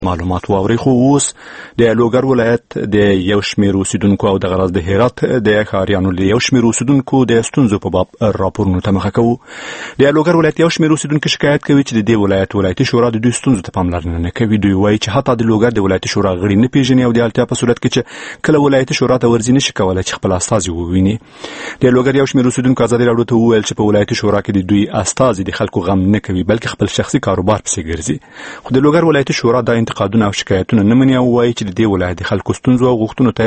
معلومات واوري. خو اوس د لوګر ولایت د یو شمېر اوسیدونکو او د غرض د هرات د ښاریانو له یو شمېر اوسیدونکو د ستونزو په باب راپورونو ته مخه کوو. د لوګر ولایت یو شمېر اوسیدونکو شکایت کوي چې د دې ولایتي شورا د دوی ستونزو ته پاملرنه نه کوي. دوی وایي چې حتی د لوګر د ولایتي شورا غړي نه پیژني او د اړتیا په صورت کې چې کله ولایتي شورا ته ورځي نشي کولای چې خپل استازي وویني. د لوګر یو شمېر اوسیدونکو ازادي راډیو ته وویل چې په ولایتي شورا کې د دوی استازي د خلکو غم نه کوي بلکې خپل شخصي کاروبار پسې ګرځي. خو د لوګر ولایتي شورا د انتقادونو او شکایت نه مني او وایي چې د دې ولایت د خلکو ستونزو او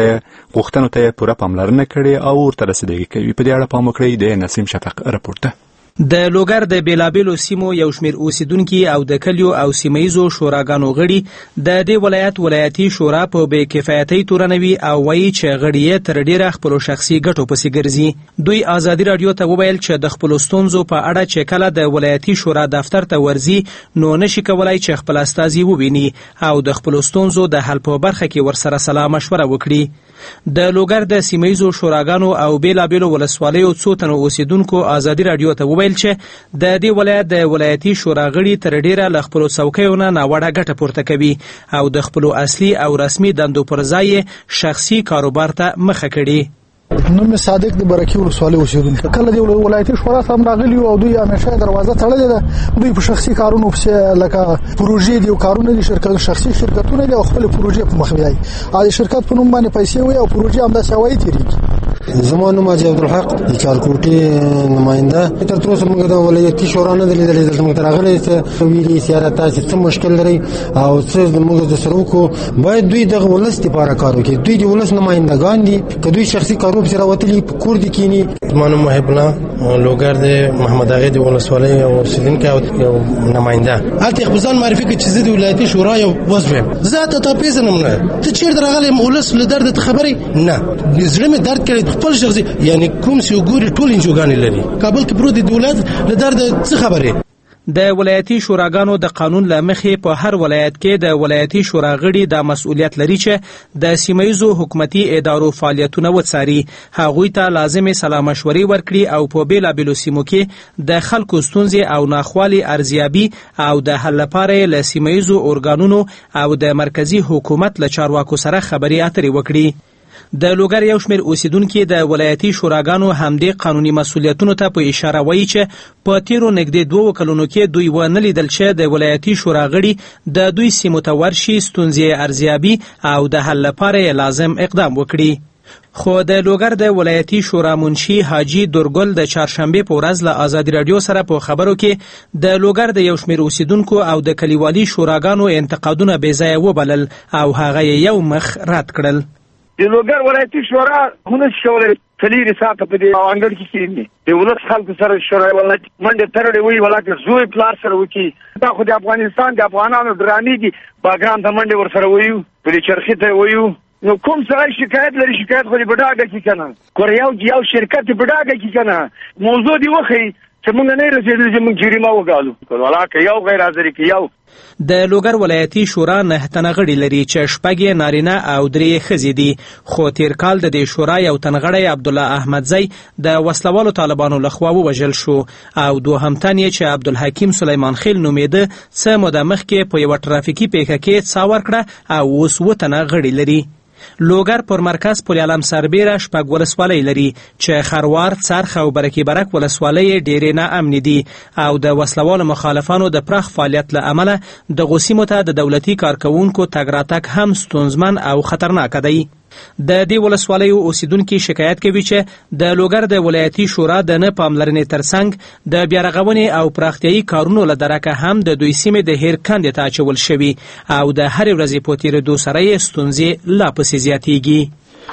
غوښتنو ته پوره پاملرنه کړې او ورته رسیدګي کوي. په دې اړه پام وکړئ د نسیم شفق رپورټ. د لوګر د بیلابیلو سیمو یو شمېر اوسیدونکي او د کلیو او سیمهیزو شوراګانو غړي د دې ولایتي شورا په بې کفایتۍ تورنوي او وایي چې غړي یې تر ډیره خپلو شخصي ګټو پسې ګرځي. دوی ازادي راډیو ته وویل چې د خپلو ستونزو په اړه چې کله د ولایتي شورا دفتر ته ورځي نو نشي کولای چې خپل استازي وویني او د خپلو ستونزو د حل په برخه کې ورسره سلا مشوره وکړي. د لوګر د سیمهیزو شوراګانو او بیلابیلو ولسوالیو څو تنو اوسیدونکو ازادي راډیو ته وویل چې د دې ولایت د ولایتي شورا غړي تر ډیره له خپلو څوکیو نه ناوړه ګټه پورته کوي او د خپلو اصلي او رسمي دندو پر ځای شخصي کاروبار ته مخه کړي. نوم صادق د برکی ولسوالۍ اوسیدونکو کله د ولایتي شورا ته راغلی او دوی همیشه دروازه تړلې ده. دوی په شخصي کارونو پسې لکه پروژې دي او کارونه دي شخصي شرکتونه دي او خپل پروژې په مخ بیاي. د شرکت په نوم باندې پیسې وي او پروژې هم د سوي تیریږي. زمانو ماجي عبدالحق د چارکوټي نماینده تر څو موږ د ولایتي شورا نه لیدلې د موږ ترغلې ته ویلي سیاست تاسو څه مشکل لري او څه موږ د سره کو باید دوی د ولس لپاره کار وکړي. دوی د ولس نمائندگان دي که دوی شخصي کارو سره وتلی کور دي کینی. زمانو محب الله لوګر د محمد اغه د ولسوالۍ او سیدنکا او نماینده اته خپلځان معرفي کې چې د ولایتي شورا یو وظیفه ذات ته پیژنم نه ته چیر درغلې ولس له درد خبري نه زړه مې درد کړي خپل شخصي یعنی کوم سی وګوري ټول انجوګان لري کابل کې پروت د دولت له درد څه خبري. د ولایتي شوراګانو د قانون له مخې په هر ولایت کې د ولایتي شورا غړي د مسؤلیت لري چې د سیمهیزو حکومتي ادارو فعالیتونه وڅاري، هغوی ته لازمې سلا مشورې ورکړي او په بیلابیلو سیمو کې د خلکو ستونزې او ناخوالې ارزیابي او د حل لپاره له سیمهیزو ارګانونو او د مرکزی حکومت له چارواکو سره خبرې اترې وکړي. د لوګر یو شمېر اوسیدونکي د ولایتي شوراګانو همدې قانوني مسؤلیتونو ته په اشاره وایي چې په تیرو نږدې 2 کلونو کې دوی ونه لیدل چې د ولایتي شورا غړي د دوی سیمو ته ورشي ستونزې ارزیابي او د حل لپاره لازم اقدام وکړي. خو د لوګر د ولایتي شورا منشي حاجی دورګل د چهارشنبه په ورځ له ازادي راډیو سره په خبرو کې د لوګر د یو شمېر اوسیدونکو او د کلیوالي شوراګانو انتقادونه بې ځایه وبلل او هغه یو مخ رد کړل. د لوګر ولایتي شورا هونه شولې کلیری ساته په دې انګړ کې کېنی د ولس خلکو سره شورا ولایت منډه ترړې وی ولکه زوی پلار سره وکی دا خو د افغانستان د افغانانو درانی دي باګرام ته منډه ور سره ویو په چرخې ته ویو نو کوم سره شکایت لري شکایت خو دې بډاګه کې کنه کوریاو یو شرکت بډاګه کې کنه موضوع دی وخی چې موږ نه رسیدل چې موږ جریمه وګالو ولکه یو غیر حاضر کې یو. د لوګر ولایتي شورا 9 تنه غړي لري چې 6 نارینه او 3 ښځې دي، خو تیر کال د دې شورا یو تنغړی عبدالله احمدزی د وسلوالو طالبانو لخوا ووژل شو او دوهم تن یې چې عبدالحکیم سلیمان خیل نومیده څه موده مخکې په یوه ټرافیکي پیښه کې څا ورکړه او اوس 7 تنه غړي لري. لوګر پر مرکز پل علم سربیره 6 ولسوالۍ لري چې خروار، څرخ او برکي برک ولسوالۍ ډېرې ناامنې دي او د وسلوالو مخالفانو د پراخ فعالیت له امله دغو سیمو ته د دولتي کارکوونکو تګ راتګ هم ستونزمن او خطرناک دی. د دې ولسوالیو اوسیدونکي شکایت کوي چې د لوګر د ولایتي شورا د نه پاملرنې ترڅنګ د بیارغونې او پراختیایي کارونو له درکه هم د دوی سیمې د هیر کندې ته اچول شوي او د هرې ورځې په تېرېدو سره یې ستونزې لا پسې زیاتېږي.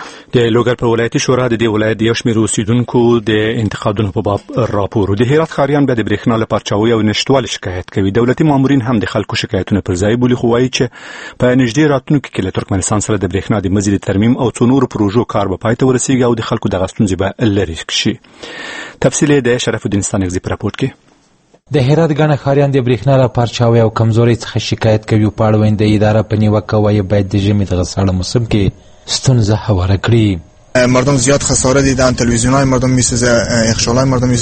د لوګر په ولایتي شورا د دې ولایت یو شمېر اوسیدونکو د انتقادونو په باب راپور د هرات ښاریان بیا د برېښنا له پارچاوۍ او نشتوالي شکایت کوي. دولتي مامورین هم د خلکو شکایتونه پر ځای بولي، خو وایي چې په نږدې راتلونکي کې له ترکمنستان سره د برېښنا د مزید ترمیم او څو نورو پروژو کار به پای ته ورسیږي او د خلکو دغه ستونزې به لرې شي. تفصیل د شرف الدین ستانکزي په راپور کې. د هرات ګڼ ښاریان د برېښنا له پارچاوۍ او کمزورۍ څخه شکایت کوي او په اړوند د اداره په نیوکه وایي باید د ژمي دغه ساړه موسم کې ستونزه هواره کړي. مردم زیاد خساره دیدن، تلویزیون‌های مردم میسوزه، اخشال‌های مردم میسوزه.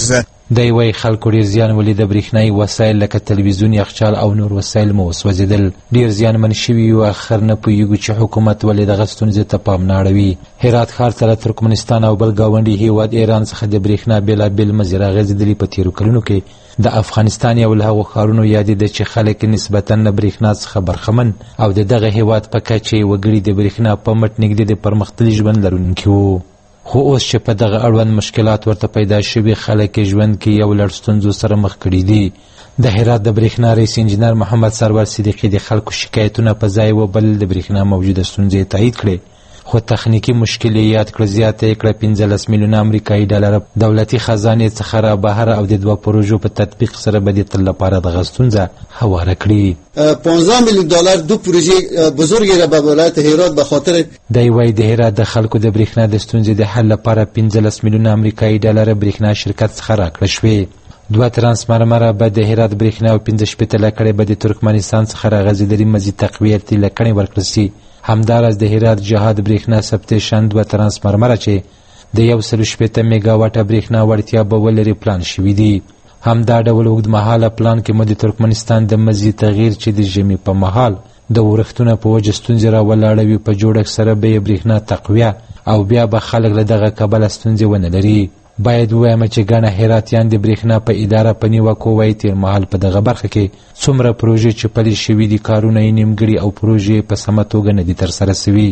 دی وایي خلکو ډېر زیان ولید، برېښنایي وسایل لکه تلویزیون، یخچال او نور وسایل مو وسوځېدل، ډېر زیانمن شوي یو. اخر نه پوهېږو چې حکومت ولې دغه ستونزې ته پام نه اړوي. هرات ښار ته له ترکمنستان او بل ګاونډي هېواد ایران څخه د برېښنا بېلابېل مزې راغځېدلي. په تېرو کلونو کې د افغانستان یو له هغو ښارونو یادېده چې خلک نسبتاً له برېښنا څخه برخمن او د دغه هېواد په کچه یې وګړي د برېښنا په مټ نږدې د پرمختللي ژوند لرونکي وو. خو اوس چې په دغه اړوند مشکلات ورته پیدا شوي، خلک یې ژوند کې یو لړ ستونزو سره مخ کړي دي. د هرات د برېښنا رئیس انجینر محمد سرور صدیقي د خلکو شکایتونه په ځای وبلل، د برېښنا موجوده ستونزې تایید کړې، خو تخنیکي مشکل یې یاد کړ. زیاته یې کړه 15 میلیونه امریکایي ډالر دولتي خزانې څخه را بهر او د 2 پروژو په تطبیق سره به د تل لپاره دغه ستونزه هواره کړي. 15 میلیون دلار 2 پروژې بزرګې را به ولایت هرات به خاطر دی وایي د هرات د خلکو د برېښنا د ستونزې د حل لپاره 15 میلیونه امریکایي ډالر برېښنا شرکت څخه راکړه شوې. 2 ترانسفارمره به د هرات برېښنا او 15 لکړې به د ترکمنستان څخه راغځېدلې مزید تقویتي لکړې ورکړل سي. همداراز د هرات جهاد برېښنا سبسټیشن 2 ترانسفارمره چې د 160 میګاواټه برېښنا وړتیا به ولري پلان شوي دي. همدا ډول اوږدمهاله پلان کې مو د ترکمنستان د مزید تغییر چې د ژمي په مهال د ورښتونو په وجه ستونزې راولاړوي په جوړښت سره به یې برېښنا تقویه او بیا به خلک له دغه کبله ستونزې ونه لري. باید ووایم چې ګڼه هراتیان د برېښنا په اداره په نیوکو وایي تېر مهال په دغه برخه کې څومره پروژې چې پلي شوي دي کارونه یې نیمګړي او پروژې په سمه توګه نه دي ترسره سوي.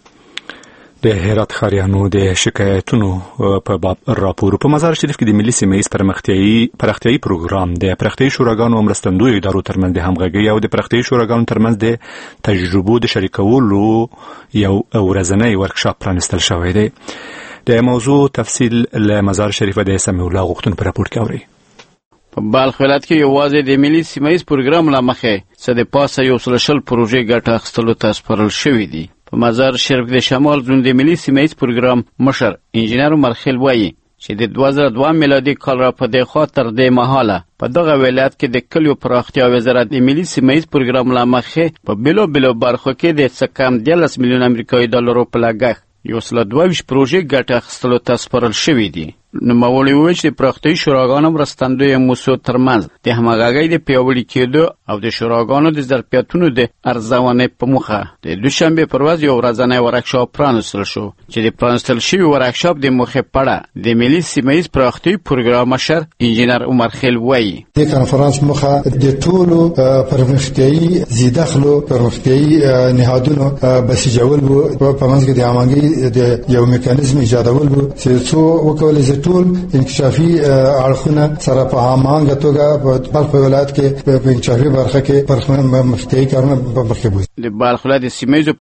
د هرات ښاریانو د شکایتونو په باب راپور. په مزار شریف کې د ملي سیمه ایز پراختیایي پروګرام د پراختیایي شوراګانو او مرستندویو ادارو ترمنځ د همغږۍ او د پراختیایي شوراګانو ترمنځ د تجربو د شریکولو یو ورځنی ورکشاپ پرانیستل شوی دی. د موضوع تفصیل له مزار شریف د سمیع الله غوښتنو په راپور کې اوري. په بلخ ولایت کې یوازې د ملي سیمه ایز پروګرام له مخې څه د پاسه 100 پروژې ګټه اخیستلو ته سپارل شوي دي. په مزار شریف د شمال زون د ملي سیمه ایز پروګرام مشر انجینر مرخیل وایي چې د 2002 میلادي کال را په دې خاطر د مهاله په دغه ولایت کې د کلیو پراختیا وزارت د ملي سیمه ایز پروګرام له مخې په بیلو برخو کې د څه کم 13 میلیون امریکایي ډالرو په لګښت 122 پروژې ګټه اخیستلو ته سپارل شوي دي. نوموړي وویل چې د پراختیایي شوراګانو مرستندویو موسسو ترمنځ د همغږۍ د پیاوړي کېدو او د شوراګانو د ظرفیتونو د ارزونې په موخه د دوشنبې پر ورځ یو ورځنی ورکشاپ پرانیستل شو چې د پرانیستل شوي ورکشاپ د موخې په اړه د ملي سیمه ایز پراختیایي پروګرام مشر انجینر عمر خیل وایي. د کنفرانس موخه د ټولو پرمختیایي زیدخلو پرمختیایي نهادونو بسیجول وو په منځ کې د همغږۍ د یو میکانیزم ایجادول وو چې څو وکولای شي ټول انکشافي اړخونه سره په هماهنګه توګه په بلخ ولایت کې په انکشافي برخه کې پرمختیایي کارونه په مخ کې بوځي. د بلخ ولایت سیمه ایز